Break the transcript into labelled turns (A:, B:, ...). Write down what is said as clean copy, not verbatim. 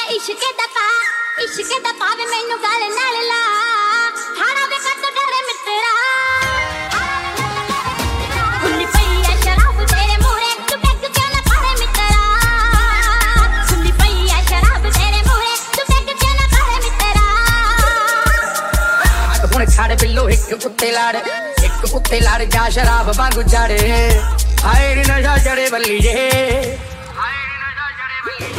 A: इश्क दा पावे मैनू गल नाल ला हाड़ा वे कट डरे मित्रा खुली पई है शराब तेरे मूहरे तू पैग क्यों ना पावे मित्रा खुली पई है शराब तेरे मूहरे तू पैग क्यों ना पावे मित्रा
B: हुण छड़ बिल्लो एक कुत्ते लाड़ जा शराब वांगू जाड़े हाय नी नशा चढ़े बल्ली जे